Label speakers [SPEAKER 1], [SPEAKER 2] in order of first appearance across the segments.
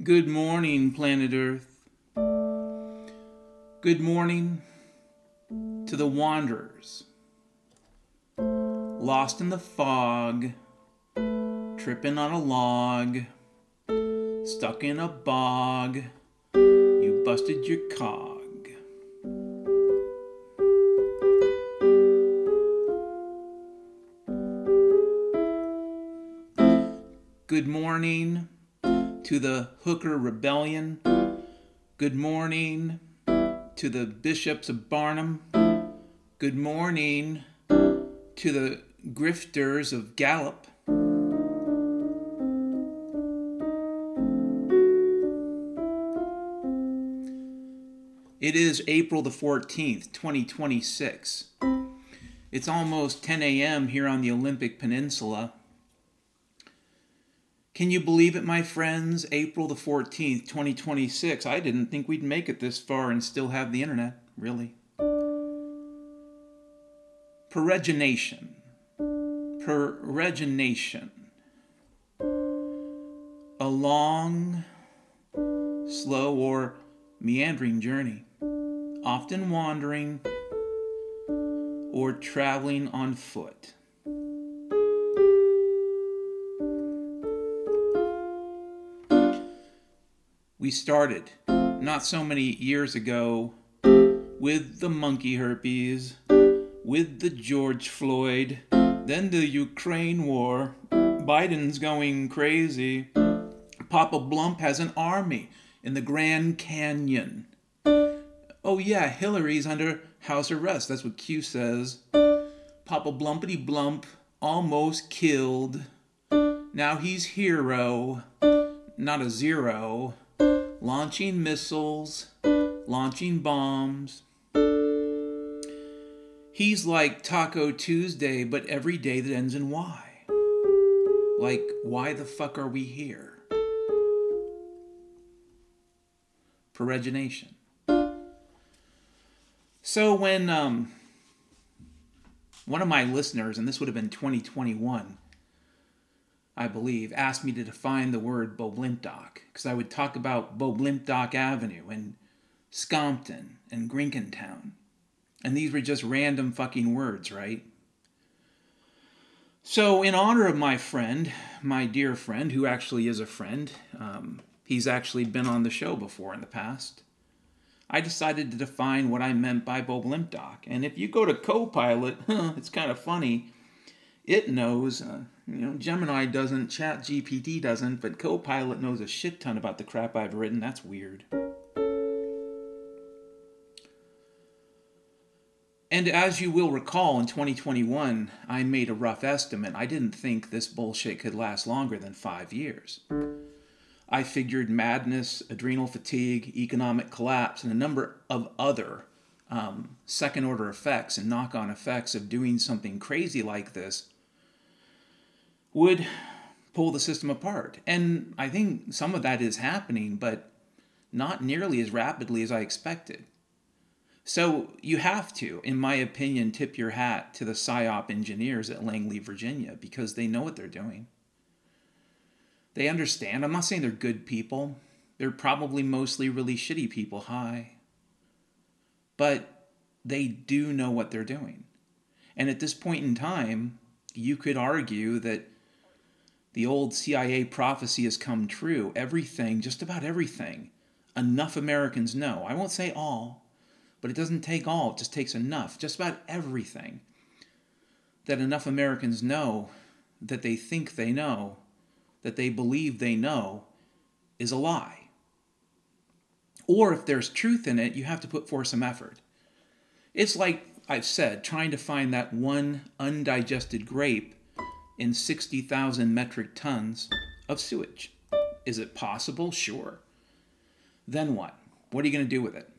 [SPEAKER 1] Good morning, planet Earth. Good morning to the wanderers, lost in the fog, tripping on a log, stuck in a bog, you busted your cog. Good morning to the Hooker Rebellion. Good morning to the Bishops of Barnum. Good morning to the grifters of Gallup. It is April the 14th, 2026. It's almost 10 a.m. here on the Olympic Peninsula. Can you believe it, my friends? April the 14th, 2026. I didn't think we'd make it this far and still have the internet, really. Peregrination. Peregrination. A long, slow, or meandering journey, often wandering or traveling on foot. We started not so many years ago with the monkey herpes, with the George Floyd, then the Ukraine war. Biden's going crazy. Papa Blump has an army in the Grand Canyon. Oh yeah, Hillary's under house arrest. That's what Q says. Papa Blumpity Blump almost killed. Now he's hero, not a zero. Launching missiles, launching bombs. He's like Taco Tuesday, but every day that ends in Y. Like, why the fuck are we here? Peregrination. So when one of my listeners, and this would have been 2021, I believe, asked me to define the word Boblimpdock, because I would talk about Boblimpdock Avenue and Scompton and Grinkentown. And these were just random fucking words, right? So in honor of my friend, my dear friend, who actually is a friend, he's actually been on the show before in the past, I decided to define what I meant by Boblimpdock. And if you go to Copilot, it's kind of funny, it knows, Gemini doesn't, ChatGPT doesn't, but Copilot knows a shit ton about the crap I've written. That's weird. And as you will recall, in 2021, I made a rough estimate. I didn't think this bullshit could last longer than 5 years. I figured madness, adrenal fatigue, economic collapse, and a number of other second-order effects and knock-on effects of doing something crazy like this would pull the system apart. And I think some of that is happening, but not nearly as rapidly as I expected. So you have to, in my opinion, tip your hat to the PSYOP engineers at Langley, Virginia, because they know what they're doing. They understand. I'm not saying they're good people. They're probably mostly really shitty people, but they do know what they're doing. And at this point in time, you could argue that the old CIA prophecy has come true. Everything, just about everything, enough Americans know. I won't say all, but it doesn't take all. It just takes enough. Just about everything that enough Americans know, that they think they know, that they believe they know, is a lie. Or if there's truth in it, you have to put forth some effort. It's like I've said, trying to find that one undigested grape in 60,000 metric tons of sewage. Is it possible? Sure. Then what? What are you going to do with it?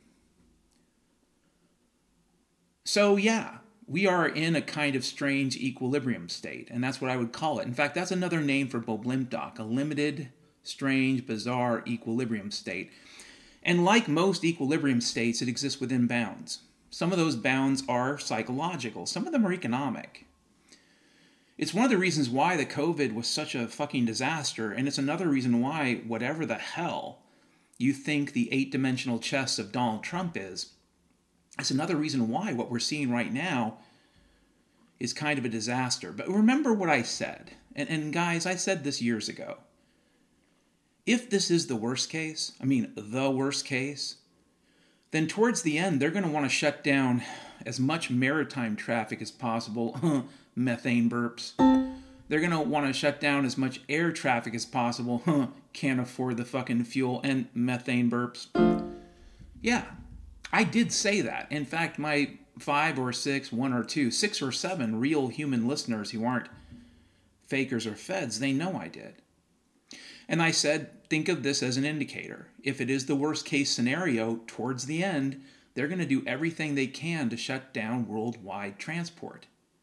[SPEAKER 1] So yeah, we are in a kind of strange equilibrium state, and that's what I would call it. In fact, that's another name for Boblimpdock, a limited, strange, bizarre equilibrium state. And like most equilibrium states, it exists within bounds. Some of those bounds are psychological. Some of them are economic. It's one of the reasons why the COVID was such a fucking disaster, and it's another reason why whatever the hell you think the 8-dimensional chess of Donald Trump is, it's another reason why what we're seeing right now is kind of a disaster. But remember what I said, and guys, I said this years ago. If this is the worst case, the worst case, then towards the end, they're going to want to shut down as much maritime traffic as possible. Methane burps. They're going to want to shut down as much air traffic as possible. Can't afford the fucking fuel, and methane burps. Yeah, I did say that. In fact, my 5 or 6, 1 or 2, 6 or 7 real human listeners who aren't fakers or feds, they know I did. And I said, think of this as an indicator. If it is the worst case scenario, towards the end, they're going to do everything they can to shut down worldwide transport.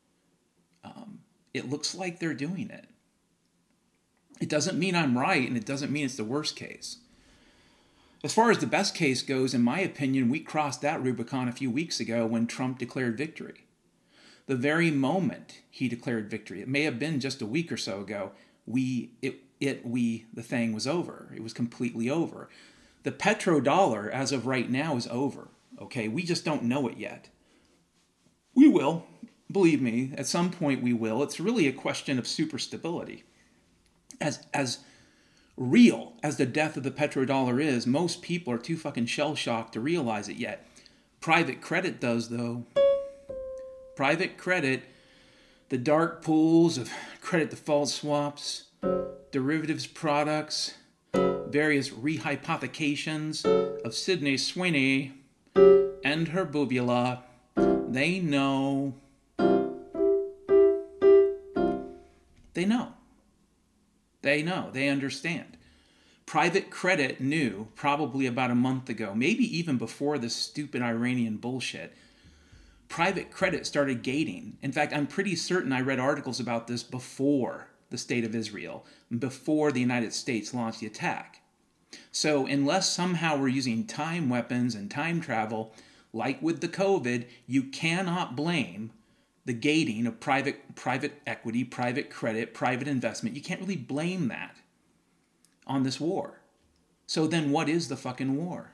[SPEAKER 1] It looks like they're doing it. It doesn't mean I'm right, and it doesn't mean it's the worst case. As far as the best case goes, in my opinion, we crossed that Rubicon a few weeks ago when Trump declared victory. The very moment he declared victory, it may have been just a week or so ago, the thing was over. It was completely over. The petrodollar, as of right now, is over. Okay, we just don't know it yet. We will. Believe me, at some point we will. It's really a question of superstability. As real as the death of the petrodollar is, most people are too fucking shell-shocked to realize it yet. Private credit does, though. Private credit, the dark pools of credit default swaps, derivatives products, various rehypothecations of Sydney Sweeney and her boobula, they know. They know. They know. They understand. Private credit knew probably about a month ago, maybe even before this stupid Iranian bullshit. Private credit started gating. In fact, I'm pretty certain I read articles about this before the state of Israel, before the United States launched the attack. So unless somehow we're using time weapons and time travel, like with the COVID, you cannot blame the gating of private equity, private credit, private investment. You can't really blame that on this war. So then what is the fucking war?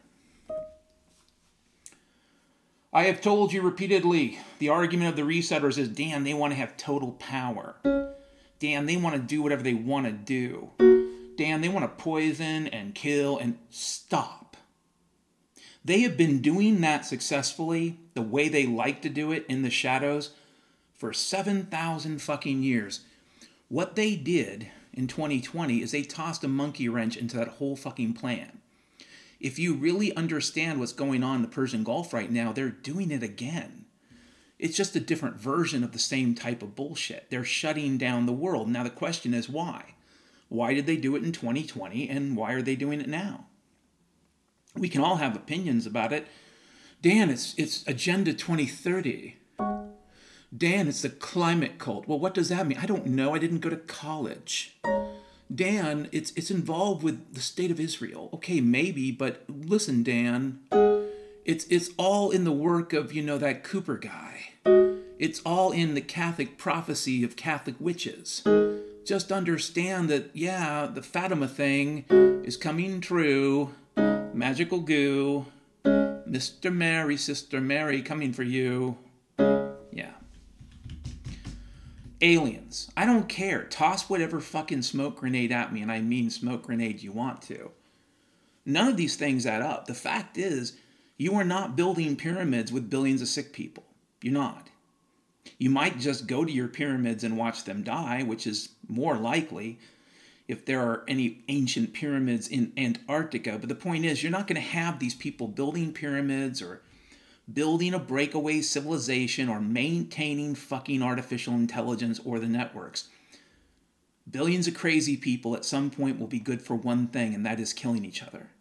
[SPEAKER 1] I have told you repeatedly, the argument of the resetters is, Dan, they want to have total power. Dan, they want to do whatever they want to do. Dan, they want to poison and kill and stop. They have been doing that successfully, the way they like to do it in the shadows, for 7,000 fucking years. What they did in 2020 is they tossed a monkey wrench into that whole fucking plan. If you really understand what's going on in the Persian Gulf right now, they're doing it again. It's just a different version of the same type of bullshit. They're shutting down the world. Now the question is why? Why did they do it in 2020 and why are they doing it now? We can all have opinions about it. Dan, it's Agenda 2030. Dan, it's the climate cult. Well, what does that mean? I don't know. I didn't go to college. Dan, it's involved with the state of Israel. Okay, maybe, but listen, Dan, it's all in the work of, that Cooper guy. It's all in the Catholic prophecy of Catholic witches. Just understand that, the Fatima thing is coming true. Magical goo. Mr. Mary, Sister Mary, coming for you. Yeah. Aliens. I don't care. Toss whatever fucking smoke grenade at me, and I mean smoke grenade you want to. None of these things add up. The fact is, you are not building pyramids with billions of sick people. You're not. You might just go to your pyramids and watch them die, which is more likely if there are any ancient pyramids in Antarctica. But the point is, you're not going to have these people building pyramids or building a breakaway civilization or maintaining fucking artificial intelligence or the networks. Billions of crazy people at some point will be good for one thing, and that is killing each other.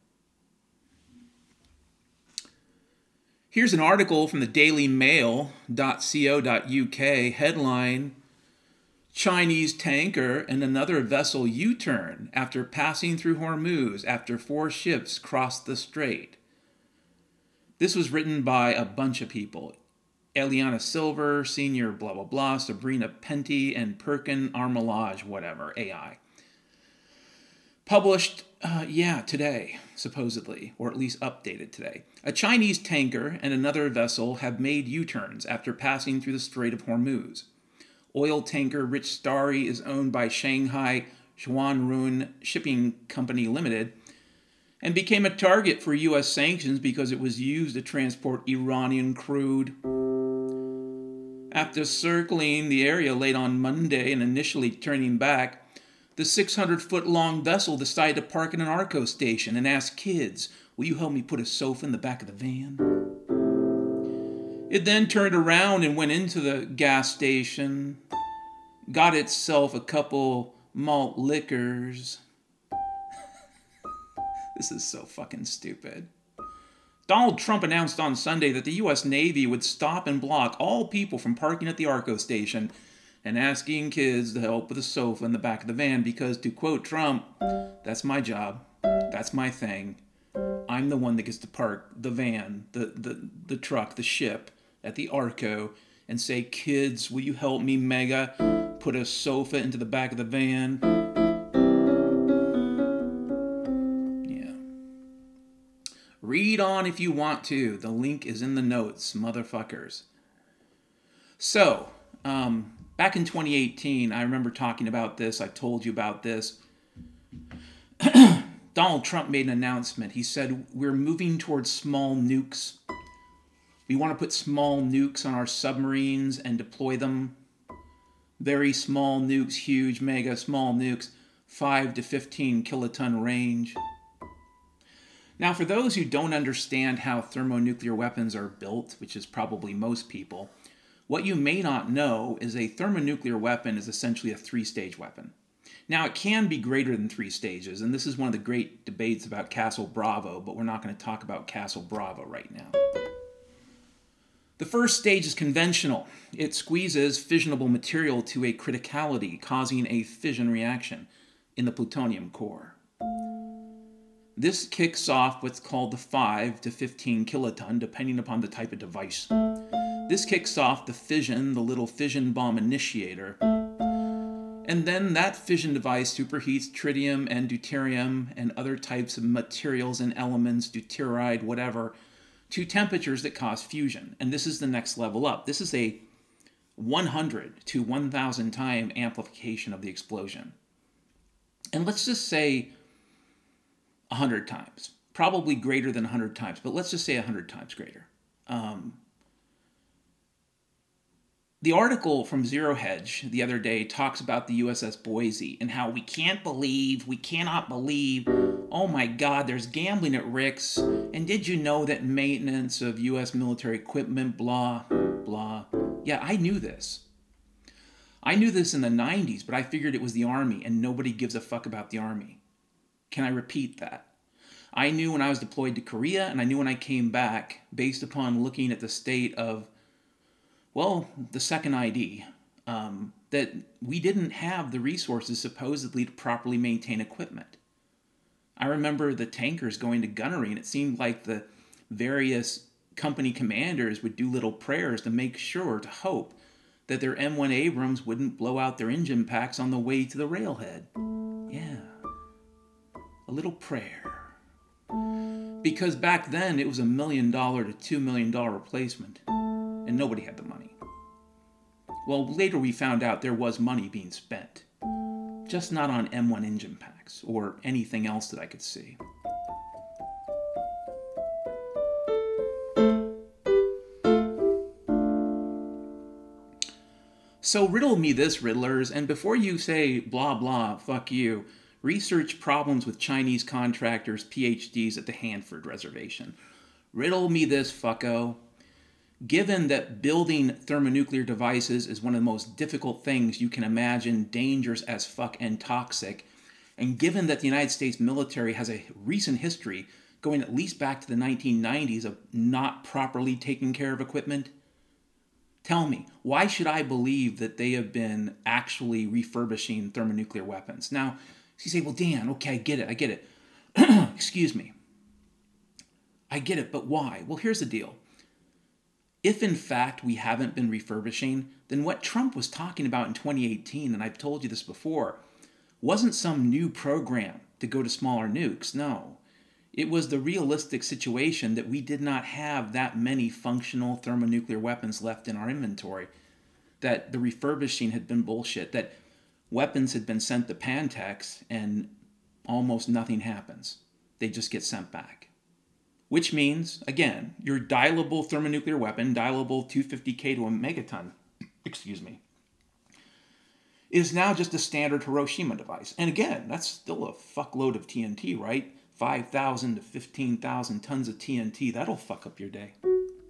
[SPEAKER 1] Here's an article from the dailymail.co.uk, headline, Chinese tanker and another vessel U-turn after passing through Hormuz after 4 ships crossed the strait. This was written by a bunch of people. Eliana Silver, Senior blah blah blah, Sabrina Penty, and Perkin Armilage, whatever, AI. Published, today, supposedly, or at least updated today. A Chinese tanker and another vessel have made U-turns after passing through the Strait of Hormuz. Oil tanker Rich Starry is owned by Shanghai Xuanrun Shipping Company Limited and became a target for U.S. sanctions because it was used to transport Iranian crude. After circling the area late on Monday and initially turning back, the 600-foot-long vessel decided to park at an Arco station and ask kids, "Will you help me put a sofa in the back of the van?" It then turned around and went into the gas station, got itself a couple malt liquors. This is so fucking stupid. Donald Trump announced on Sunday that the U.S. Navy would stop and block all people from parking at the Arco station and asking kids to help with a sofa in the back of the van because, to quote Trump, "That's my job. That's my thing. I'm the one that gets to park the van, the truck, the ship at the Arco and say, 'Kids, will you help me, Mega, put a sofa into the back of the van?'" Yeah. Read on if you want to. The link is in the notes, motherfuckers. So, back in 2018, I remember talking about this. I told you about this. Donald Trump made an announcement. He said, "We're moving towards small nukes. We want to put small nukes on our submarines and deploy them. Very small nukes, huge, mega small nukes, 5 to 15 kiloton range." Now, for those who don't understand how thermonuclear weapons are built, which is probably most people, what you may not know is a thermonuclear weapon is essentially a 3-stage weapon. Now, it can be greater than 3 stages, and this is one of the great debates about Castle Bravo, but we're not going to talk about Castle Bravo right now. The first stage is conventional. It squeezes fissionable material to a criticality, causing a fission reaction in the plutonium core. This kicks off what's called the 5 to 15 kiloton, depending upon the type of device. This kicks off the fission, the little fission bomb initiator. And then that fission device superheats tritium and deuterium and other types of materials and elements, deuteride, whatever, to temperatures that cause fusion. And this is the next level up. This is a 100 to 1,000 time amplification of the explosion. And let's just say 100 times. Probably greater than 100 times, but let's just say 100 times greater. The article from Zero Hedge the other day talks about the USS Boise and how we cannot believe, oh my God, there's gambling at Rick's, and did you know that maintenance of US military equipment, blah, blah. Yeah, I knew this. I knew this in the 90s, but I figured it was the Army, and nobody gives a fuck about the Army. Can I repeat that? I knew when I was deployed to Korea, and I knew when I came back, based upon looking at the state of the second ID, that we didn't have the resources supposedly to properly maintain equipment. I remember the tankers going to gunnery, and it seemed like the various company commanders would do little prayers to make sure, to hope, that their M1 Abrams wouldn't blow out their engine packs on the way to the railhead. Yeah. A little prayer. Because back then, it was $1 million to $2 million replacement, and nobody had the money. Well, later we found out there was money being spent, just not on M1 engine packs or anything else that I could see. So riddle me this, riddlers, and before you say blah blah, fuck you, research problems with Chinese contractors' PhDs at the Hanford Reservation. Riddle me this, fucko. Given that building thermonuclear devices is one of the most difficult things you can imagine, dangerous as fuck and toxic, and given that the United States military has a recent history going at least back to the 1990s of not properly taking care of equipment, tell me, why should I believe that they have been actually refurbishing thermonuclear weapons? Now, you say, well, Dan, okay, I get it. Excuse me. I get it, but why? Well, here's the deal. If in fact we haven't been refurbishing, then what Trump was talking about in 2018, and I've told you this before, wasn't some new program to go to smaller nukes. No. It was the realistic situation that we did not have that many functional thermonuclear weapons left in our inventory, that the refurbishing had been bullshit, that weapons had been sent to Pantex and almost nothing happens. They just get sent back. Which means, again, your dialable thermonuclear weapon, dialable 250K to a megaton, is now just a standard Hiroshima device. And again, that's still a fuckload of TNT, right? 5,000 to 15,000 tons of TNT. That'll fuck up your day.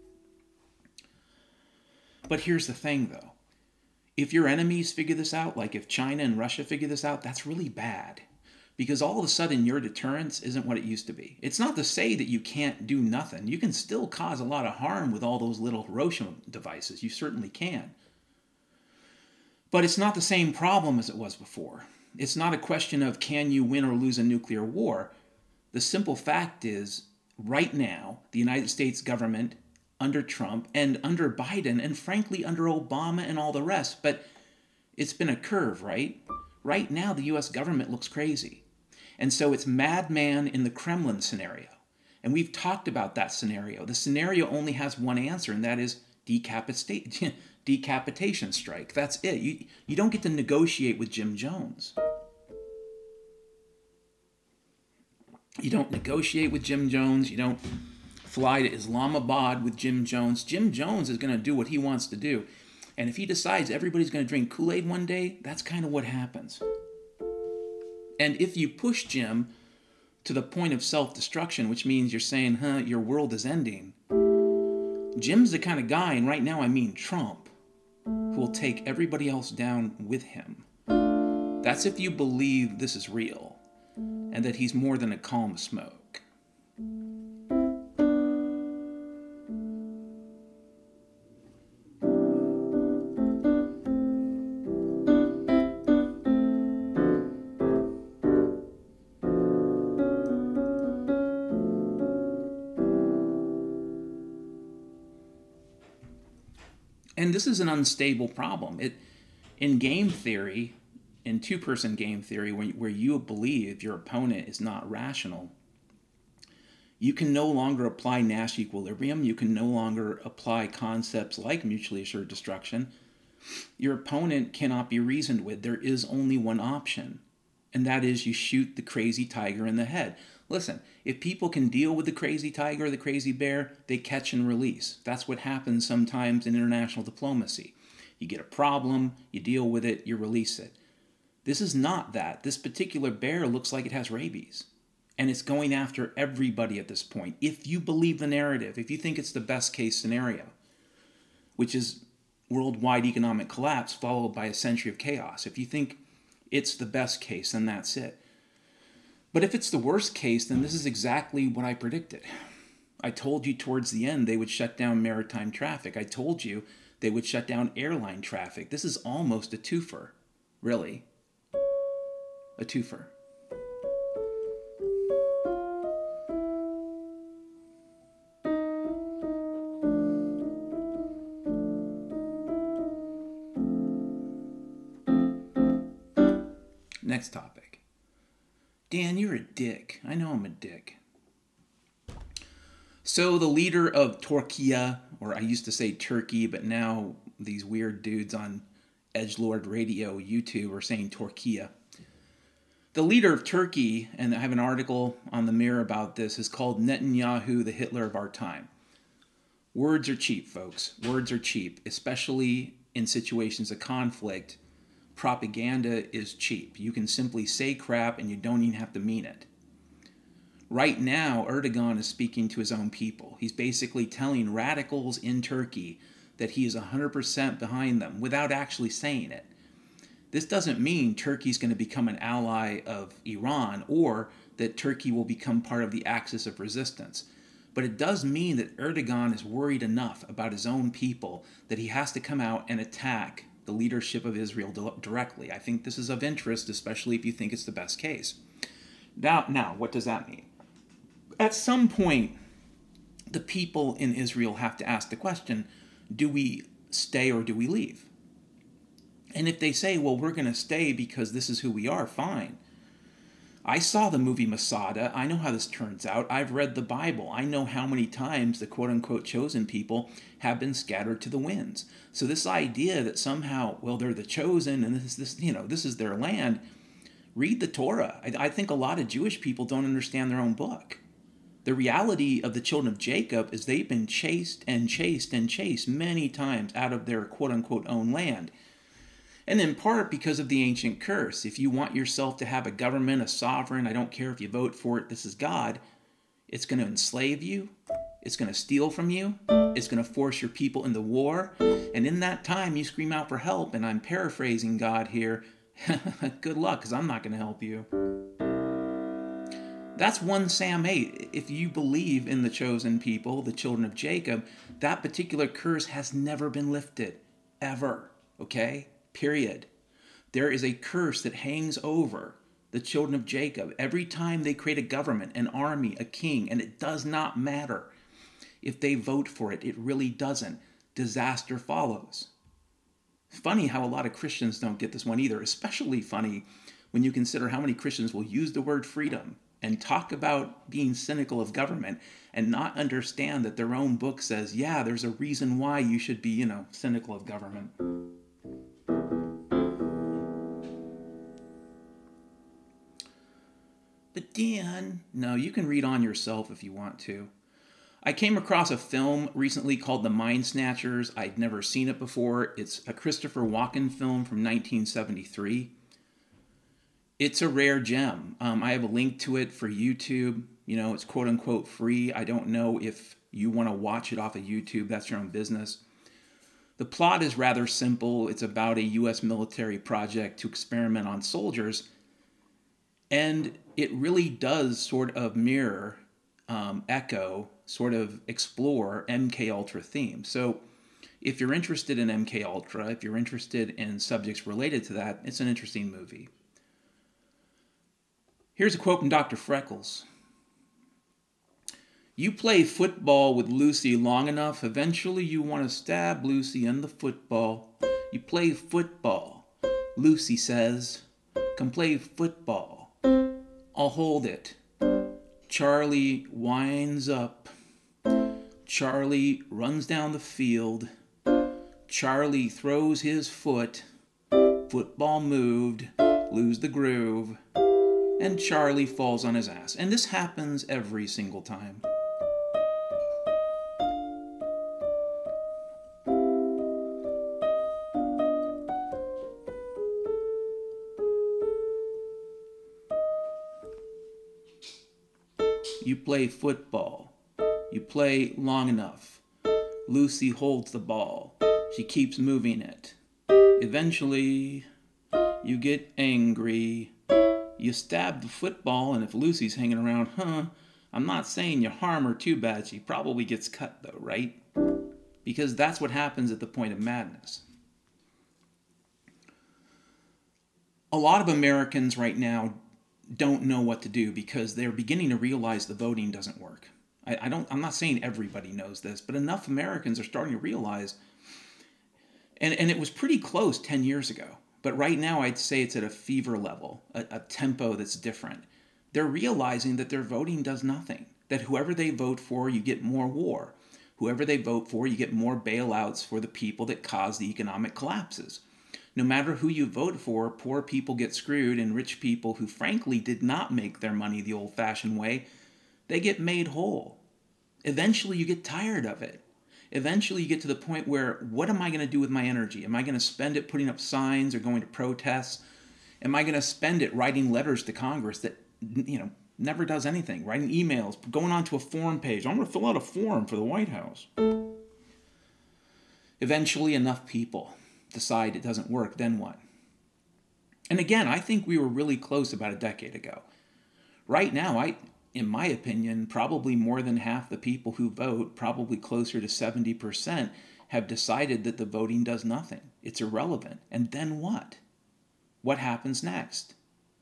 [SPEAKER 1] But here's the thing, though. If your enemies figure this out, like if China and Russia figure this out, that's really bad. Because all of a sudden your deterrence isn't what it used to be. It's not to say that you can't do nothing. You can still cause a lot of harm with all those little Hiroshima devices. You certainly can. But it's not the same problem as it was before. It's not a question of can you win or lose a nuclear war. The simple fact is, right now, the United States government, under Trump and under Biden, and frankly under Obama and all the rest, but it's been a curve, right? Right now, the U.S. government looks crazy. And so it's madman in the Kremlin scenario. And we've talked about that scenario. The scenario only has one answer, and that is decapitation strike. That's it. You don't get to negotiate with Jim Jones. You don't negotiate with Jim Jones. You don't fly to Islamabad with Jim Jones. Jim Jones is going to do what he wants to do. And if he decides everybody's going to drink Kool-Aid one day, that's kind of what happens. And if you push Jim to the point of self-destruction, which means you're saying, your world is ending, Jim's the kind of guy, and right now I mean Trump, who will take everybody else down with him. That's if you believe this is real, and that he's more than a calm smoke. And this is an unstable problem. In game theory, in two-person game theory, where you believe your opponent is not rational, you can no longer apply Nash equilibrium. You can no longer apply concepts like mutually assured destruction. Your opponent cannot be reasoned with. There is only one option, and that is you shoot the crazy tiger in the head. Listen, if people can deal with the crazy tiger or the crazy bear, they catch and release. That's what happens sometimes in international diplomacy. You get a problem, you deal with it, you release it. This is not that. This particular bear looks like it has rabies. And it's going after everybody at this point. If you believe the narrative, if you think it's the best case scenario, which is worldwide economic collapse followed by a century of chaos. If you think it's the best case, then that's it. But if it's the worst case, then this is exactly what I predicted. I told you towards the end they would shut down maritime traffic. I told you they would shut down airline traffic. This is almost a twofer, really. A twofer. Next topic. Dan, you're a dick. I know I'm a dick. So the leader of Turkey, or I used to say Turkey, but now these weird dudes on Edgelord Radio, YouTube, are saying Turkey. The leader of Turkey, and I have an article on the Mirror about this, is called Netanyahu, the Hitler of our time. Words are cheap, folks. Words are cheap, especially in situations of conflict. Propaganda is cheap. You can simply say crap and you don't even have to mean it. Right now, Erdogan is speaking to his own people. He's basically telling radicals in Turkey that he is 100% behind them without actually saying it. This doesn't mean Turkey's going to become an ally of Iran or that Turkey will become part of the axis of resistance. But it does mean that Erdogan is worried enough about his own people that he has to come out and attack the leadership of Israel directly. I think this is of interest, especially if you think it's the best case. Now, what does that mean? At some point, the people in Israel have to ask the question, do we stay or do we leave? And if they say, well, we're going to stay because this is who we are, fine. I saw the movie Masada. I know how this turns out. I've read the Bible. I know how many times the quote-unquote chosen people have been scattered to the winds. So this idea that somehow, well, they're the chosen and this is their land. Read the Torah. I think a lot of Jewish people don't understand their own book. The reality of the children of Jacob is they've been chased and chased and chased many times out of their quote-unquote own land. And in part because of the ancient curse. If you want yourself to have a government, a sovereign, I don't care if you vote for it, this is God, it's going to enslave you, it's going to steal from you, it's going to force your people into war, and in that time you scream out for help, and I'm paraphrasing God here, good luck, because I'm not going to help you. That's 1 Sam 8. If you believe in the chosen people, the children of Jacob, that particular curse has never been lifted, ever, okay? Period. There is a curse that hangs over the children of Jacob every time they create a government, an army, a king, and it does not matter if they vote for it. It really doesn't. Disaster follows. Funny how a lot of Christians don't get this one either, especially funny when you consider how many Christians will use the word freedom and talk about being cynical of government and not understand that their own book says, yeah, there's a reason why you should be, cynical of government. But Dan, no, you can read on yourself if you want to. I came across a film recently called The Mind Snatchers. I'd never seen it before. It's a Christopher Walken film from 1973. It's a rare gem. I have a link to it for YouTube. It's quote-unquote free. I don't know if you want to watch it off of YouTube. That's your own business. The plot is rather simple. It's about a U.S. military project to experiment on soldiers. And it really does sort of mirror, echo, sort of explore MK Ultra themes. So if you're interested in MK Ultra, if you're interested in subjects related to that, it's an interesting movie. Here's a quote from Dr. Freckles. You play football with Lucy long enough, eventually you want to stab Lucy in the football. You play football, Lucy says. Come play football. I'll hold it. Charlie winds up. Charlie runs down the field. Charlie throws his foot. Football moved. Lose the groove. And Charlie falls on his ass. And this happens every single time. You play football. You play long enough. Lucy holds the ball. She keeps moving it. Eventually, you get angry. You stab the football, and if Lucy's hanging around, I'm not saying you harm her too bad. She probably gets cut, though, right? Because that's what happens at the point of madness. A lot of Americans right now don't know what to do because they're beginning to realize the voting doesn't work. I'm not saying everybody knows this, but enough Americans are starting to realize, and it was pretty close 10 years ago, but right now I'd say it's at a fever level, a tempo that's different. They're realizing that their voting does nothing, that whoever they vote for, you get more war. Whoever they vote for, you get more bailouts for the people that cause the economic collapses. No matter who you vote for, poor people get screwed, and rich people who frankly did not make their money the old-fashioned way, they get made whole. Eventually you get tired of it. Eventually you get to the point where, what am I going to do with my energy? Am I going to spend it putting up signs or going to protests? Am I going to spend it writing letters to Congress that, never does anything? Writing emails, going onto a form page. I'm going to fill out a form for the White House. Eventually enough people decide it doesn't work, then what? And again, I think we were really close about a decade ago. Right now, in my opinion, probably more than half the people who vote, probably closer to 70%, have decided that the voting does nothing. It's irrelevant. And then what? What happens next?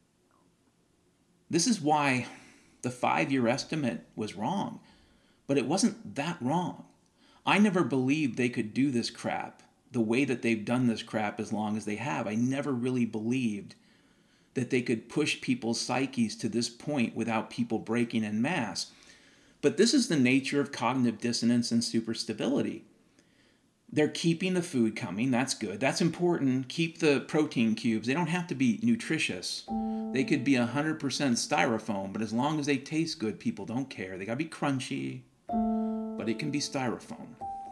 [SPEAKER 1] This is why the 5-year estimate was wrong. But it wasn't that wrong. I never believed they could do this crap the way that they've done this crap as long as they have. I never really believed that they could push people's psyches to this point without people breaking en masse. But this is the nature of cognitive dissonance and superstability. They're keeping the food coming. That's good. That's important. Keep the protein cubes. They don't have to be nutritious. They could be 100% styrofoam, but as long as they taste good, people don't care. They gotta be crunchy, but it can be styrofoam.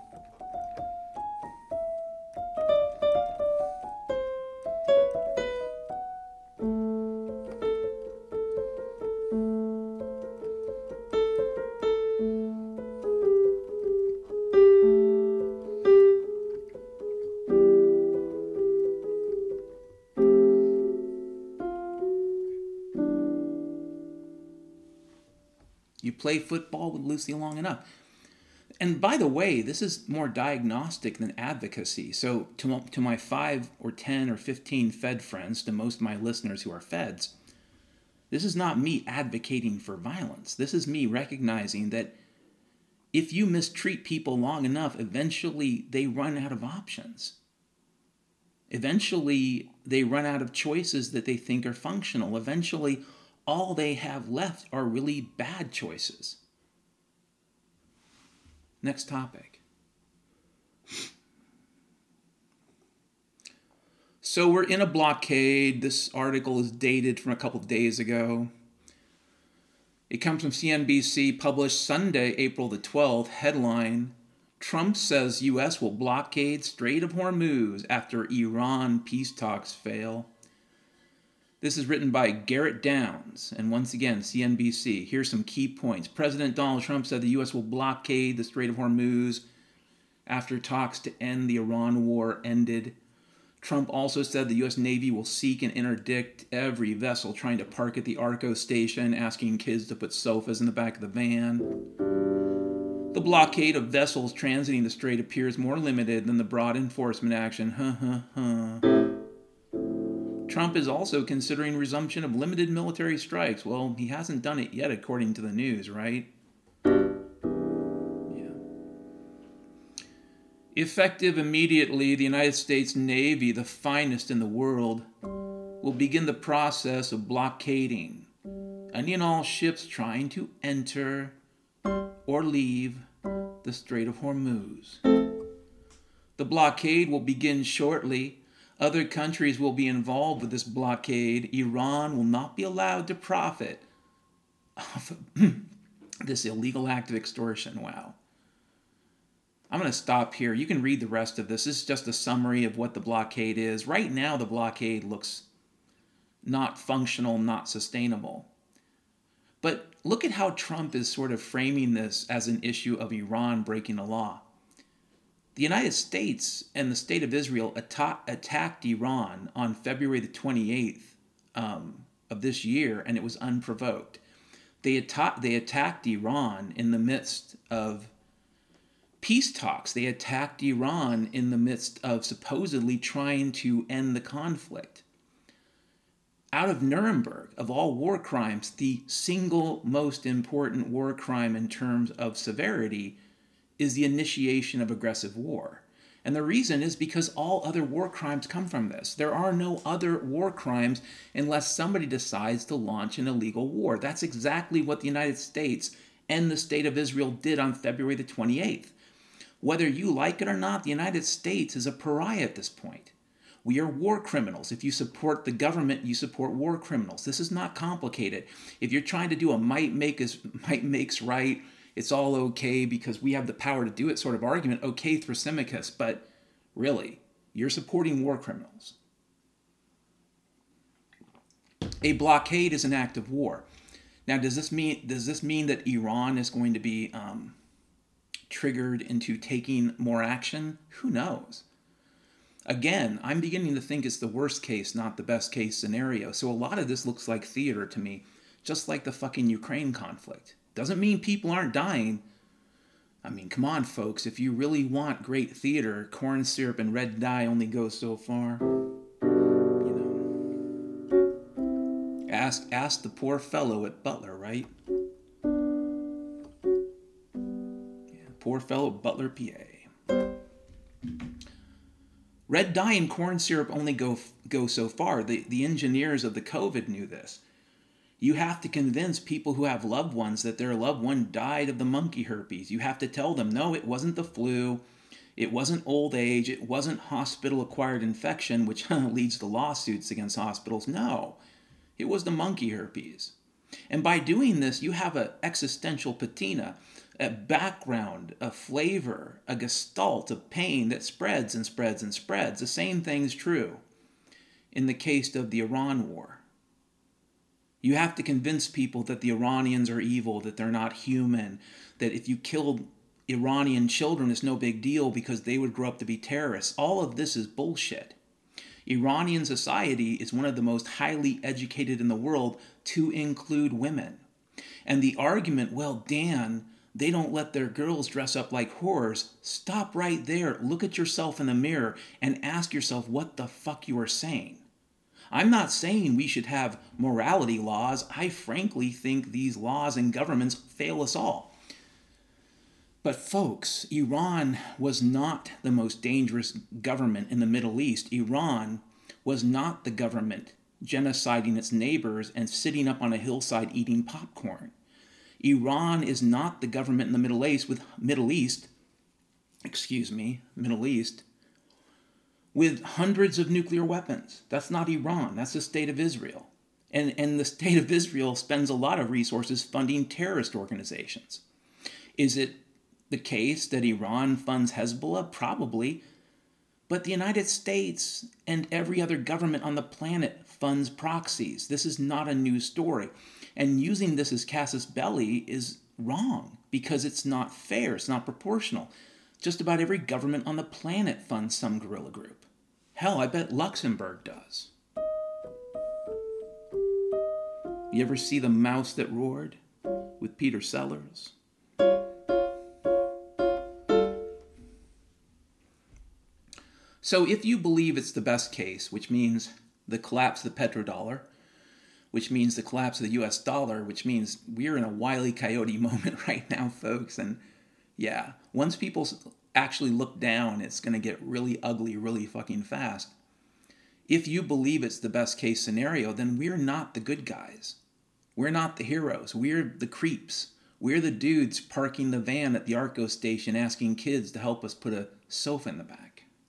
[SPEAKER 1] You play football with Lucy long enough. And by the way, this is more diagnostic than advocacy. So to my 5 or 10 or 15 Fed friends, to most of my listeners who are Feds, this is not me advocating for violence. This is me recognizing that if you mistreat people long enough, eventually they run out of options. Eventually they run out of choices that they think are functional. Eventually all they have left are really bad choices. Next topic. So we're in a blockade. This article is dated from a couple of days ago. It comes from CNBC, published Sunday, April the 12th. Headline: Trump says U.S. will blockade Strait of Hormuz after Iran peace talks fail. This is written by Garrett Downs, and once again, CNBC. Here's some key points. President Donald Trump said the U.S. will blockade the Strait of Hormuz after talks to end the Iran war ended. Trump also said the U.S. Navy will seek and interdict every vessel trying to park at the Arco station, asking kids to put sofas in the back of the van. The blockade of vessels transiting the strait appears more limited than the broad enforcement action. Trump is also considering resumption of limited military strikes. Well, he hasn't done it yet, according to the news, right? Yeah. Effective immediately, the United States Navy, the finest in the world, will begin the process of blockading any and all ships trying to enter or leave the Strait of Hormuz. The blockade will begin shortly. Other countries will be involved with this blockade. Iran will not be allowed to profit off of this illegal act of extortion. Wow. I'm going to stop here. You can read the rest of this. This is just a summary of what the blockade is. Right now, the blockade looks not functional, not sustainable. But look at how Trump is sort of framing this as an issue of Iran breaking the law. The United States and the State of Israel attacked Iran on February the 28th of this year, and it was unprovoked. They attacked Iran in the midst of peace talks. They attacked Iran in the midst of supposedly trying to end the conflict. Out of Nuremberg, of all war crimes, the single most important war crime in terms of severity is the initiation of aggressive war. And the reason is because all other war crimes come from this. There are no other war crimes unless somebody decides to launch an illegal war. That's exactly what the United States and the State of Israel did on February the 28th. Whether you like it or not, the United States is a pariah at this point. We are war criminals. If you support the government, you support war criminals. This is not complicated. If you're trying to do a might makes right, it's all okay because we have the power to do it sort of argument, okay, Thrasymachus, but really, you're supporting war criminals. A blockade is an act of war. Now, does this mean that Iran is going to be triggered into taking more action? Who knows? Again, I'm beginning to think it's the worst case, not the best case scenario. So a lot of this looks like theater to me, just like the fucking Ukraine conflict. Doesn't mean people aren't dying. I mean, come on, folks. If you really want great theater, corn syrup and red dye only go so far. You know. Ask the poor fellow at Butler, right? Yeah, poor fellow Butler, PA. Red dye and corn syrup only go so far. The engineers of the COVID knew this. You have to convince people who have loved ones that their loved one died of the monkey herpes. You have to tell them, no, it wasn't the flu, it wasn't old age, it wasn't hospital-acquired infection, which leads to lawsuits against hospitals. No, it was the monkey herpes. And by doing this, you have an existential patina, a background, a flavor, a gestalt of pain that spreads and spreads and spreads. The same thing's true in the case of the Iran war. You have to convince people that the Iranians are evil, that they're not human, that if you killed Iranian children, it's no big deal because they would grow up to be terrorists. All of this is bullshit. Iranian society is one of the most highly educated in the world, to include women. And the argument, well, Dan, they don't let their girls dress up like whores. Stop right there, look at yourself in the mirror, and ask yourself what the fuck you are saying. I'm not saying we should have morality laws. I frankly think these laws and governments fail us all. But folks, Iran was not the most dangerous government in the Middle East. Iran was not the government genociding its neighbors and sitting up on a hillside eating popcorn. Iran is not the government in the Middle East with hundreds of nuclear weapons. That's not Iran. That's the state of Israel. And the state of Israel spends a lot of resources funding terrorist organizations. Is it the case that Iran funds Hezbollah? Probably. But the United States and every other government on the planet funds proxies. This is not a new story. And using this as casus belli is wrong because it's not fair. It's not proportional. Just about every government on the planet funds some guerrilla group. Hell, I bet Luxembourg does. You ever see The Mouse That Roared with Peter Sellers? So if you believe it's the best case, which means the collapse of the petrodollar, which means the collapse of the US dollar, which means we're in a Wile E. Coyote moment right now, folks. And yeah, once people actually look down, it's going to get really ugly really fucking fast. If you believe it's the best case scenario, then we're not the good guys. We're not the heroes. We're the creeps. We're the dudes parking the van at the Arco station asking kids to help us put a sofa in the back.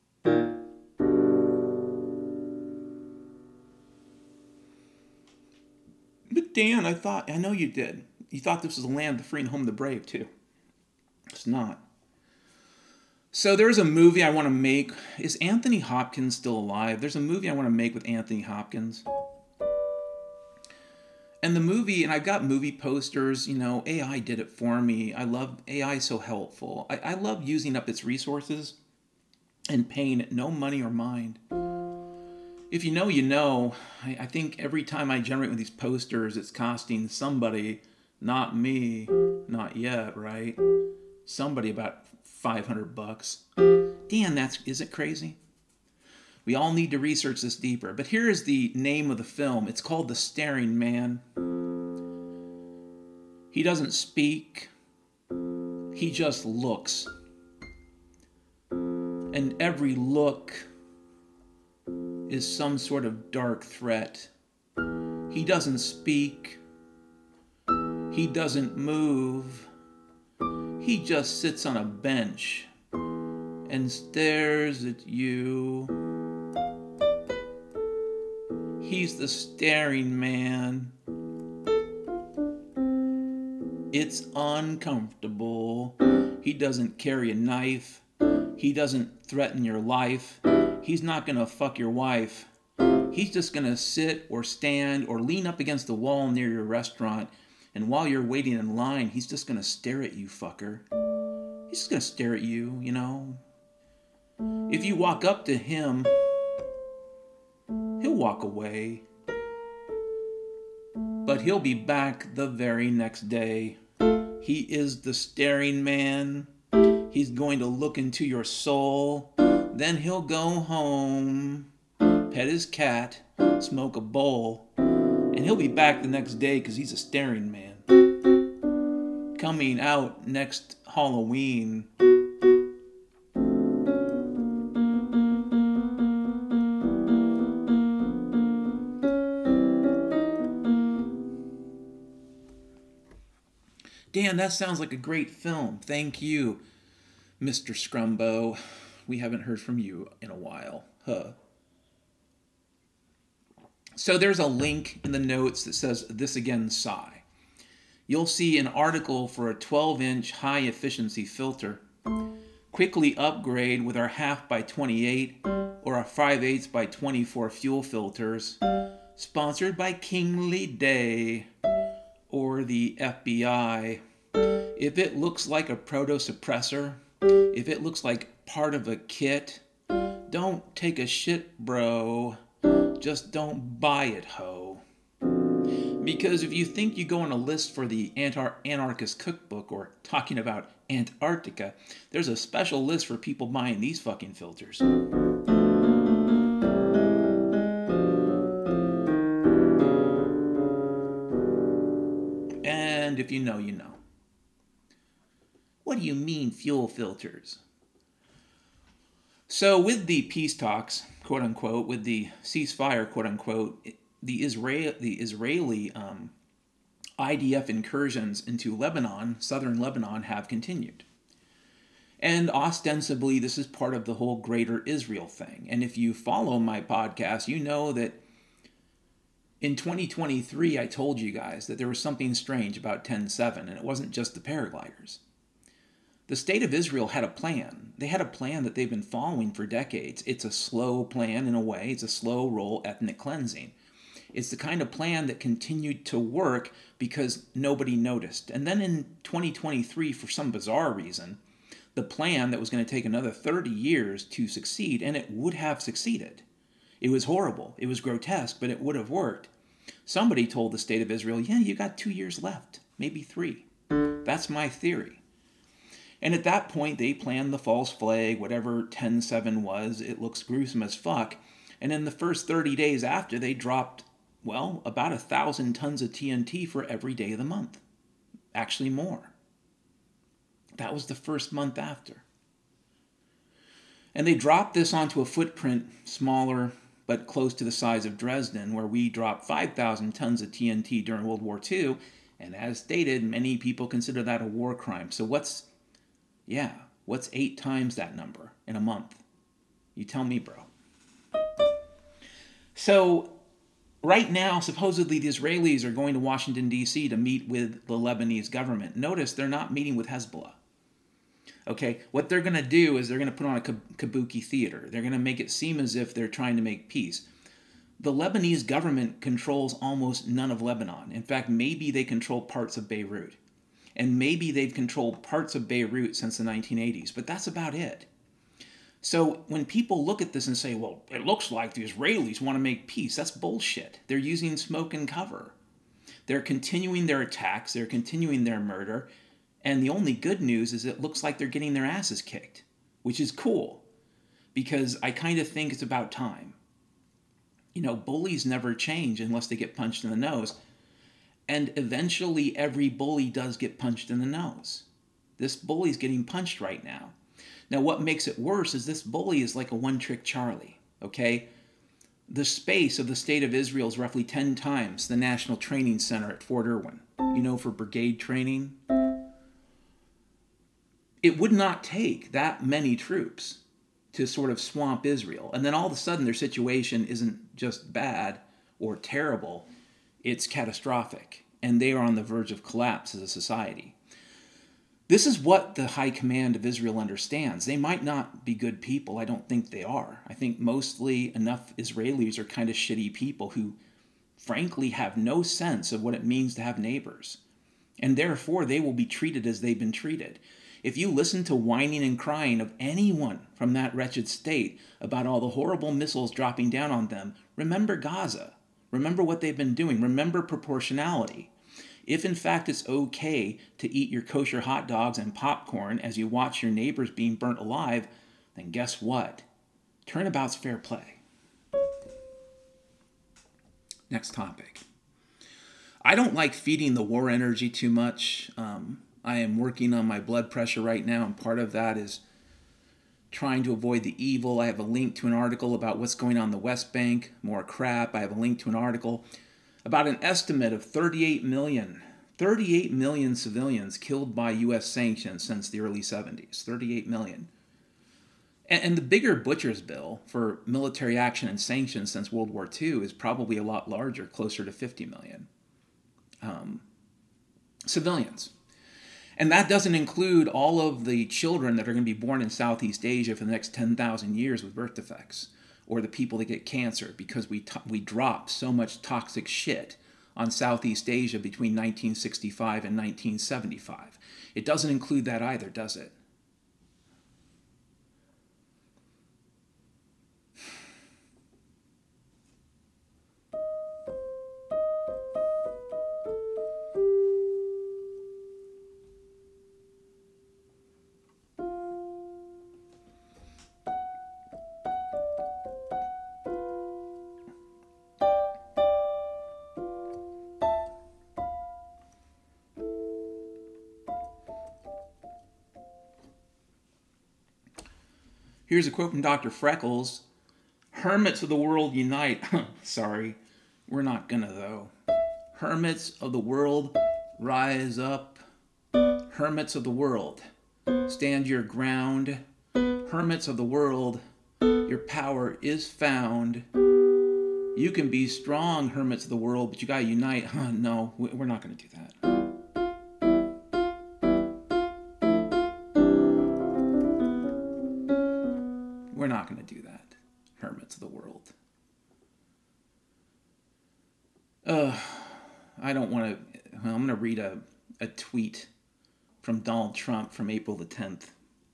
[SPEAKER 1] But Dan, I know you did. You thought this was the land of the free and home of the brave, too. It's not. So there's a movie I want to make. Is Anthony Hopkins still alive? There's a movie I want to make with Anthony Hopkins. And the movie, and I've got movie posters, AI did it for me. I love AI, so helpful. I love using up its resources and paying it no money or mind. If you know, you know. I think every time I generate one of these posters, it's costing somebody, not me, not yet, right? Somebody about $500. Dan, is it crazy? We all need to research this deeper. But here is the name of the film. It's called The Staring Man. He doesn't speak. He just looks. And every look is some sort of dark threat. He doesn't speak. He doesn't move. He just sits on a bench and stares at you. He's the staring man. It's uncomfortable. He doesn't carry a knife. He doesn't threaten your life. He's not gonna fuck your wife. He's just gonna sit or stand or lean up against the wall near your restaurant, and while you're waiting in line, he's just gonna stare at you, fucker. He's just gonna stare at you, If you walk up to him, he'll walk away. But he'll be back the very next day. He is the staring man. He's going to look into your soul. Then he'll go home, pet his cat, smoke a bowl, and he'll be back the next day because he's a staring man. Coming out next Halloween. Dan, that sounds like a great film. Thank you, Mr. Scrumbo. We haven't heard from you in a while. Huh. So there's a link in the notes that says This Again Sigh. You'll see an article for a 12-inch high-efficiency filter. Quickly upgrade with our half by 28 or our 5/8 by 24 fuel filters. Sponsored by Kingly Day or the FBI. If it looks like a proto-suppressor, if it looks like part of a kit, don't take a shit, bro. Just don't buy it, ho. Because if you think you go on a list for the Anarchist Cookbook or talking about Antarctica, there's a special list for people buying these fucking filters. And if you know, you know. What do you mean, fuel filters? So with the peace talks, quote unquote, with the ceasefire, quote unquote, the Israeli IDF incursions into Lebanon, southern Lebanon, have continued. And ostensibly, this is part of the whole greater Israel thing. And if you follow my podcast, you know that in 2023, I told you guys that there was something strange about 10-7, and it wasn't just the paragliders. The state of Israel had a plan. They had a plan that they've been following for decades. It's a slow plan in a way. It's a slow roll ethnic cleansing. It's the kind of plan that continued to work because nobody noticed. And then in 2023, for some bizarre reason, the plan that was going to take another 30 years to succeed, and it would have succeeded. It was horrible. It was grotesque, but it would have worked. Somebody told the state of Israel, yeah, you got 2 years left, maybe 3. That's my theory. And at that point, they planned the false flag, whatever 10-7 was. It looks gruesome as fuck. And in the first 30 days after, they dropped, well, about 1,000 tons of TNT for every day of the month. Actually more. That was the first month after. And they dropped this onto a footprint smaller, but close to the size of Dresden, where we dropped 5,000 tons of TNT during World War II. And as stated, many people consider that a war crime. So what's 8 times that number in a month? You tell me, bro. So right now, supposedly the Israelis are going to Washington, D.C. to meet with the Lebanese government. Notice they're not meeting with Hezbollah. Okay, what they're going to do is they're going to put on a kabuki theater. They're going to make it seem as if they're trying to make peace. The Lebanese government controls almost none of Lebanon. In fact, maybe they control parts of Beirut. And maybe they've controlled parts of Beirut since the 1980s, but that's about it. So when people look at this and say, well, it looks like the Israelis want to make peace, that's bullshit. They're using smoke and cover. They're continuing their attacks, they're continuing their murder, and the only good news is it looks like they're getting their asses kicked, which is cool, because I kind of think it's about time. You know, bullies never change unless they get punched in the nose. And eventually every bully does get punched in the nose. This bully's getting punched right now. Now what makes it worse is this bully is like a one-trick Charlie, okay? The space of the state of Israel is roughly 10 times the National Training Center at Fort Irwin. You know, for brigade training. It would not take that many troops to sort of swamp Israel. And then all of a sudden their situation isn't just bad or terrible. It's catastrophic, and they are on the verge of collapse as a society. This is what the high command of Israel understands. They might not be good people. I don't think they are. I think mostly enough Israelis are kind of shitty people who, frankly, have no sense of what it means to have neighbors. And therefore, they will be treated as they've been treated. If you listen to whining and crying of anyone from that wretched state about all the horrible missiles dropping down on them, remember Gaza. Remember what they've been doing. Remember proportionality. If in fact it's okay to eat your kosher hot dogs and popcorn as you watch your neighbors being burnt alive, then guess what? Turnabout's fair play. Next topic. I don't like feeding the war energy too much. I am working on my blood pressure right now, and part of that is trying to avoid the evil. I have a link to an article about what's going on in the West Bank. More crap. I have a link to an article about an estimate of 38 million civilians killed by U.S. sanctions since the early 70s. 38 million. And the bigger butcher's bill for military action and sanctions since World War II is probably a lot larger, closer to 50 million civilians. And that doesn't include all of the children that are going to be born in Southeast Asia for the next 10,000 years with birth defects, or the people that get cancer because we drop so much toxic shit on Southeast Asia between 1965 and 1975. It doesn't include that either, does it? Here's a quote from Dr. Freckles. Hermits of the world unite. Sorry, we're not gonna though. Hermits of the world, rise up. Hermits of the world, stand your ground. Hermits of the world, your power is found. You can be strong, hermits of the world, but you gotta unite. No, we're not gonna do that. We're not going to do that, hermits of the world. I don't want to... Well, I'm going to read a tweet from Donald Trump from April the 10th.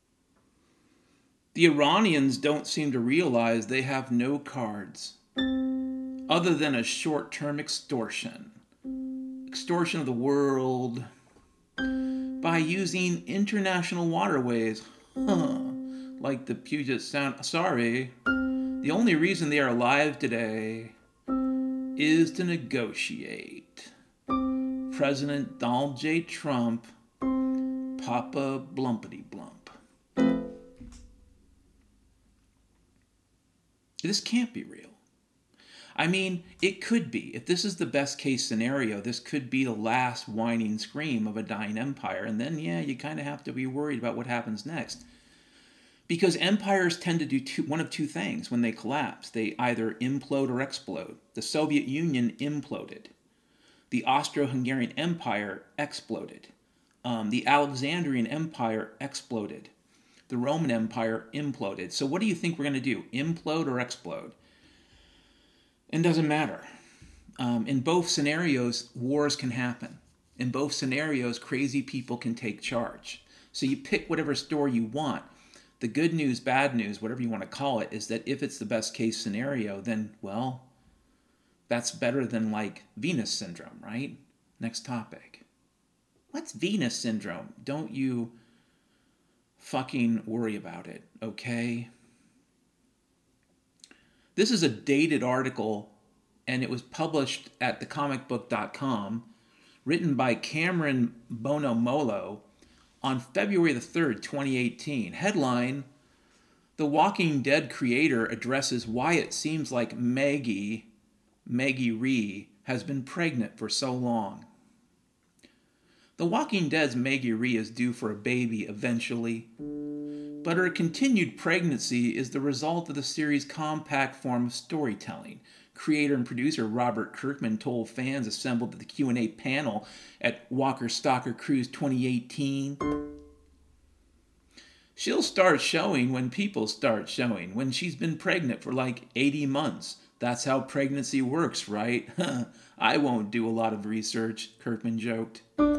[SPEAKER 1] The Iranians don't seem to realize they have no cards other than a short-term extortion. Extortion of the world by using international waterways. Like the Puget Sound. Sorry. The only reason they are alive today is to negotiate. President Donald J. Trump, Papa Blumpity Blump. This can't be real. I mean, it could be. If this is the best case scenario, this could be the last whining scream of a dying empire. And then, yeah, you kind of have to be worried about what happens next. Because empires tend to do one of two things when they collapse. They either implode or explode. The Soviet Union imploded. The Austro-Hungarian Empire exploded. The Alexandrian Empire exploded. The Roman Empire imploded. So what do you think we're going to do? Implode or explode? It doesn't matter. In both scenarios, wars can happen. In both scenarios, crazy people can take charge. So you pick whatever story you want. The good news, bad news, whatever you want to call it, is that if it's the best case scenario, then, well, that's better than like Venus syndrome, right? Next topic. What's Venus syndrome? Don't you fucking worry about it, okay? This is a dated article, and it was published at thecomicbook.com, written by Cameron Bonomolo, on February the 3rd, 2018. Headline, The Walking Dead creator addresses why it seems like Maggie Rhee, has been pregnant for so long. The Walking Dead's Maggie Rhee is due for a baby eventually, but her continued pregnancy is the result of the series' compact form of storytelling. Creator and producer Robert Kirkman told fans assembled at the Q&A panel at Walker Stalker Cruise 2018. She'll start showing when people start showing, when she's been pregnant for like 80 months. That's how pregnancy works, right? I won't do a lot of research, Kirkman joked.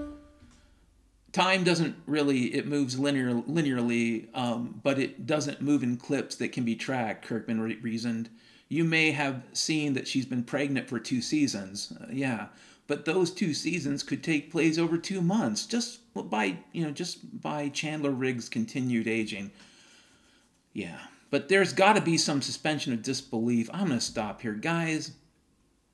[SPEAKER 1] Time doesn't really, it moves linearly, but it doesn't move in clips that can be tracked, Kirkman reasoned. You may have seen that she's been pregnant for 2 seasons. Yeah, but those 2 seasons could take place over 2 months, just by Chandler Riggs' continued aging. Yeah, but there's got to be some suspension of disbelief. I'm going to stop here, guys.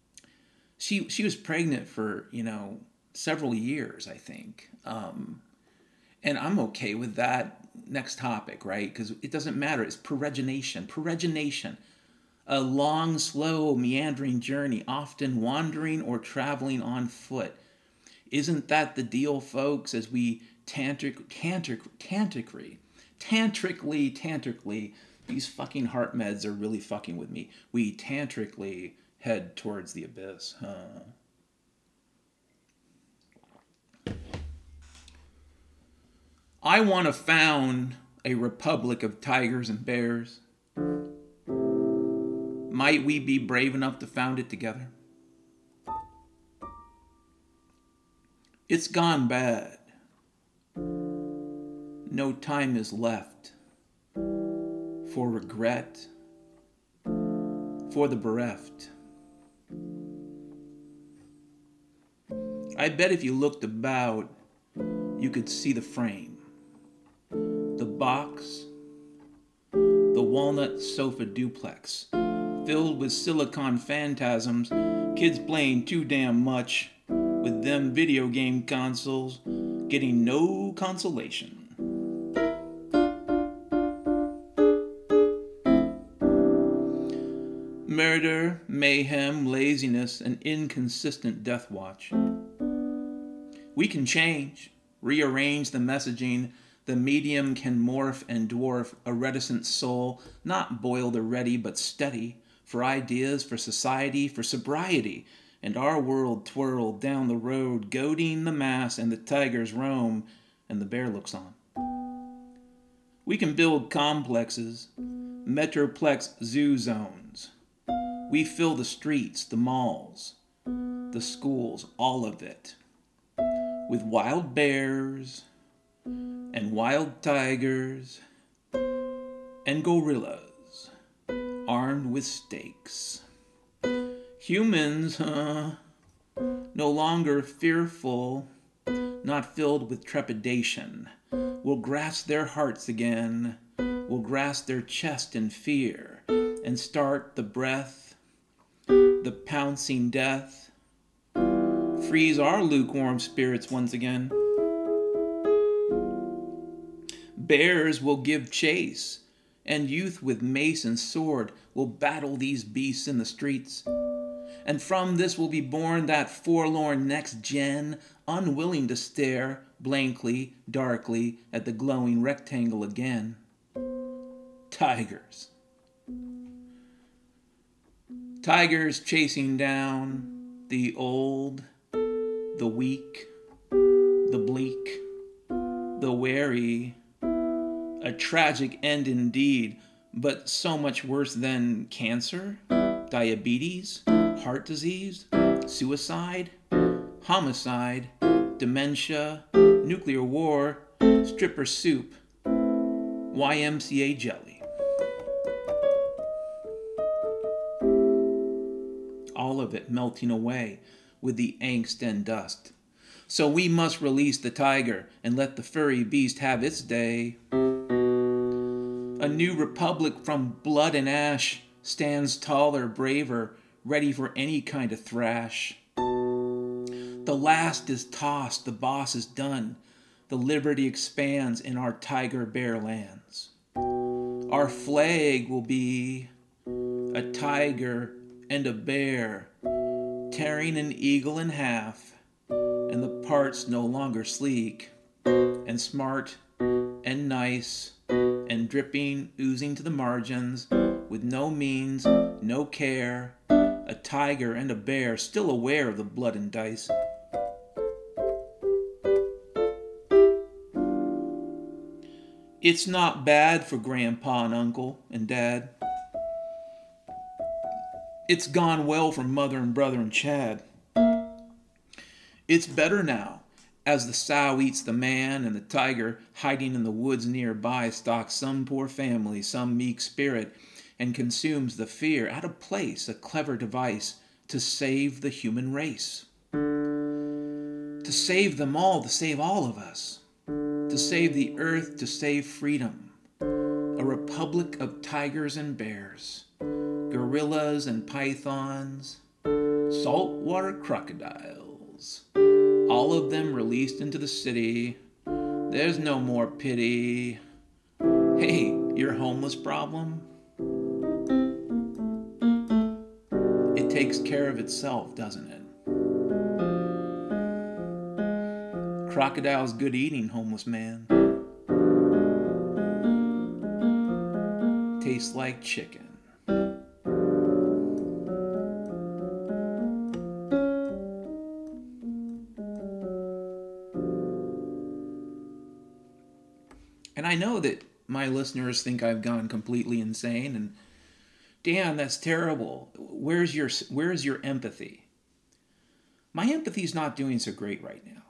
[SPEAKER 1] She was pregnant for, several years, I think. And I'm okay with that. Next topic, right? Because it doesn't matter. It's peregrination. Peregrination. A long, slow, meandering journey, often wandering or traveling on foot. Isn't that the deal, folks, as we tantrically, these fucking heart meds are really fucking with me. We tantrically head towards the abyss. I want to found a republic of tigers and bears. Might we be brave enough to found it together? It's gone bad. No time is left for regret, for the bereft. I bet if you looked about, you could see the frame, the box, the walnut sofa duplex, filled with silicon phantasms, kids playing too damn much with them video game consoles, getting no consolation. Murder, mayhem, laziness, and inconsistent death watch. We can change, rearrange the messaging. The medium can morph and dwarf a reticent soul, not boiled or ready, but steady, for ideas, for society, for sobriety. And our world twirled down the road, goading the mass, and the tigers roam, and the bear looks on. We can build complexes, metroplex zoo zones. We fill the streets, the malls, the schools, all of it, with wild bears and wild tigers and gorillas armed with stakes. Humans, no longer fearful, not filled with trepidation, will grasp their hearts again, will grasp their chest in fear, and start the breath, the pouncing death, freeze our lukewarm spirits once again. Bears will give chase, and youth with mace and sword will battle these beasts in the streets. And from this will be born that forlorn next gen, unwilling to stare blankly, darkly at the glowing rectangle again. Tigers. Tigers chasing down the old, the weak, the bleak, the wary. A tragic end indeed, but so much worse than cancer, diabetes, heart disease, suicide, homicide, dementia, nuclear war, stripper soup, YMCA jelly. All of it melting away with the angst and dust. So we must release the tiger and let the furry beast have its day. A new republic from blood and ash stands taller, braver, ready for any kind of thrash. The last is tossed, the boss is done. The liberty expands in our tiger bear lands. Our flag will be a tiger and a bear, tearing an eagle in half, and the parts no longer sleek and smart and nice and dripping, oozing to the margins, with no means, no care, a tiger and a bear still aware of the blood and dice. It's not bad for Grandpa and Uncle and Dad. It's gone well for Mother and Brother and Chad. It's better now, as the sow eats the man and the tiger, hiding in the woods nearby, stalks some poor family, some meek spirit, and consumes the fear out of place, a clever device to save the human race. To save them all, to save all of us. To save the earth, to save freedom. A republic of tigers and bears, gorillas and pythons, saltwater crocodiles. All of them released into the city, There's no more pity. Hey, your homeless problem? It takes care of itself, doesn't it? Crocodile's good eating, homeless man. Tastes like chicken. And I know that my listeners think I've gone completely insane and Dan, that's terrible. Where's your empathy? My empathy's not doing so great right now.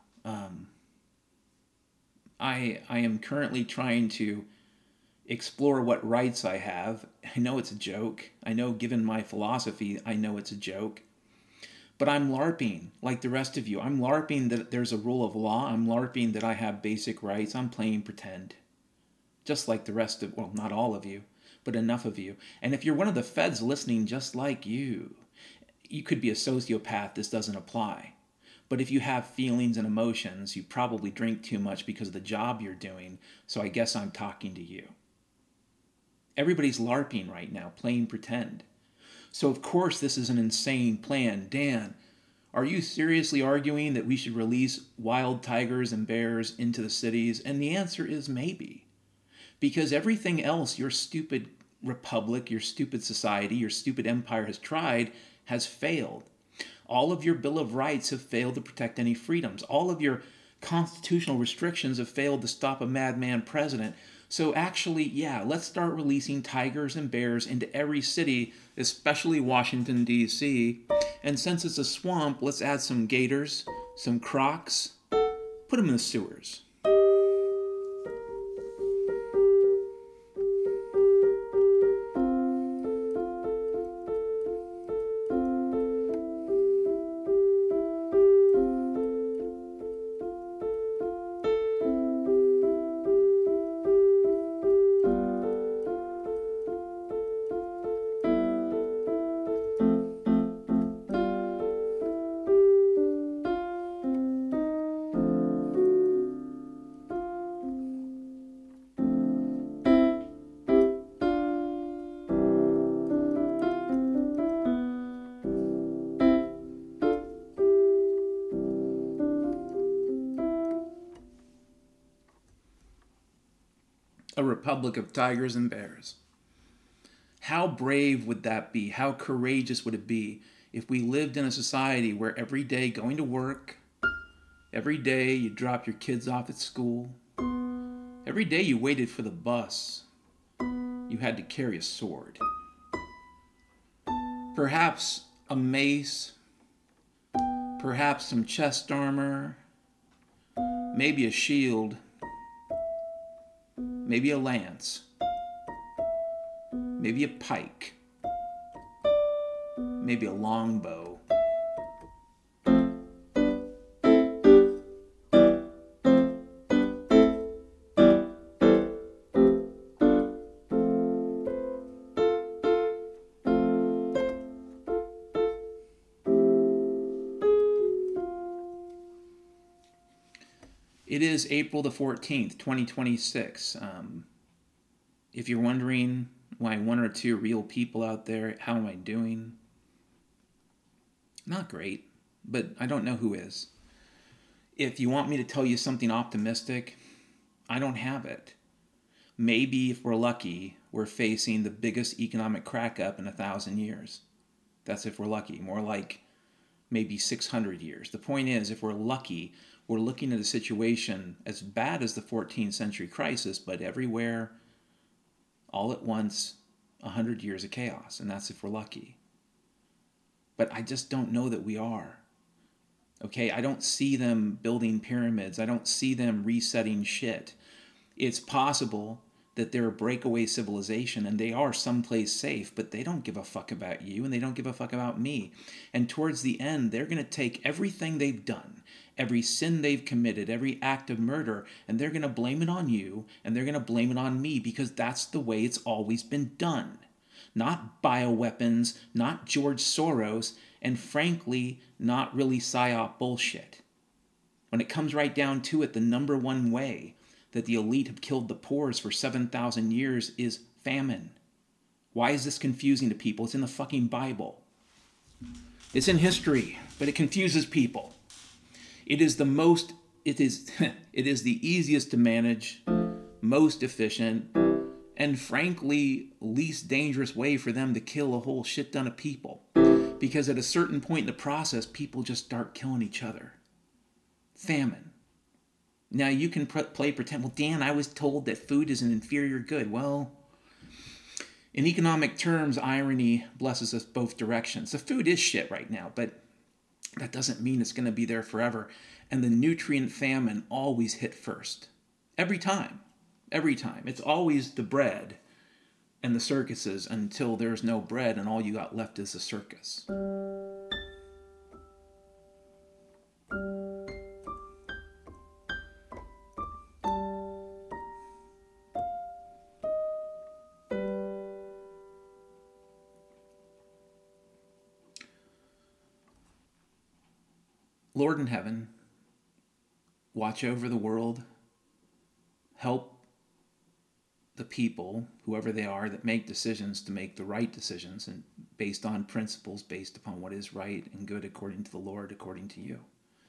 [SPEAKER 1] I am currently trying to explore what rights I have. I know it's a joke. I know, given my philosophy, I know it's a joke. But I'm LARPing like the rest of you. I'm LARPing that there's a rule of law. I'm LARPing that I have basic rights. I'm playing pretend. Just like the rest of, well, not all of you, but enough of you. And if you're one of the feds listening just like you could be a sociopath. This doesn't apply. But if you have feelings and emotions, you probably drink too much because of the job you're doing. So I guess I'm talking to you. Everybody's LARPing right now, playing pretend. So of course this is an insane plan. Dan, are you seriously arguing that we should release wild tigers and bears into the cities? And the answer is maybe. Because everything else your stupid republic, your stupid society, your stupid empire has tried has failed. All of your Bill of Rights have failed to protect any freedoms. All of your constitutional restrictions have failed to stop a madman president. So actually, yeah, let's start releasing tigers and bears into every city, especially Washington, D.C. And since it's a swamp, let's add some gators, some crocs, put them in the sewers. A republic of tigers and bears. How brave would that be? How courageous would it be if we lived in a society where every day going to work, every day you drop your kids off at school, every day you waited for the bus, you had to carry a sword. Perhaps a mace, perhaps some chest armor, maybe a shield, maybe a lance, maybe a pike, maybe a longbow. It is April the 14th, 2026. If you're wondering why one or two real people out there, how am I doing? Not great, but I don't know who is. If you want me to tell you something optimistic, I don't have it. Maybe if we're lucky, we're facing the biggest economic crack up in 1,000 years. That's if we're lucky. More like maybe 600 years. The point is, if we're lucky, we're looking at a situation as bad as the 14th century crisis, but everywhere, all at once, 100 years of chaos, and that's if we're lucky. But I just don't know that we are. Okay, I don't see them building pyramids. I don't see them resetting shit. It's possible that they're a breakaway civilization and they are someplace safe, but they don't give a fuck about you and they don't give a fuck about me. And towards the end, they're going to take everything they've done, every sin they've committed, every act of murder, and they're going to blame it on you and they're going to blame it on me because that's the way it's always been done. Not bioweapons, not George Soros, and frankly, not really PSYOP bullshit. When it comes right down to it, the number one way that the elite have killed the poor for 7,000 years is famine. Why is this confusing to people? It's in the fucking Bible. It's in history, but it confuses people. It is the easiest to manage, most efficient, and frankly, least dangerous way for them to kill a whole shit ton of people. Because at a certain point in the process, people just start killing each other. Famine. Now you can play pretend, well, Dan, I was told that food is an inferior good. Well, in economic terms, irony blesses us both directions. The food is shit right now, but that doesn't mean it's going to be there forever. And the nutrient famine always hit first. Every time. Every time. It's always the bread and the circuses until there's no bread and all you got left is the circus. Lord in heaven, watch over the world, help the people, whoever they are, that make decisions to make the right decisions and based on principles, based upon what is right and good according to the Lord, according to you.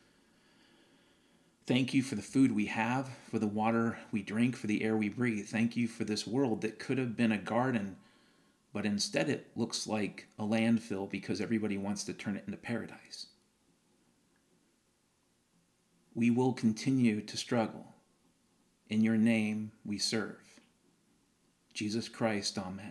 [SPEAKER 1] Thank you for the food we have, for the water we drink, for the air we breathe. Thank you for this world that could have been a garden, but instead it looks like a landfill because everybody wants to turn it into paradise. We will continue to struggle. In your name we serve. Jesus Christ, amen.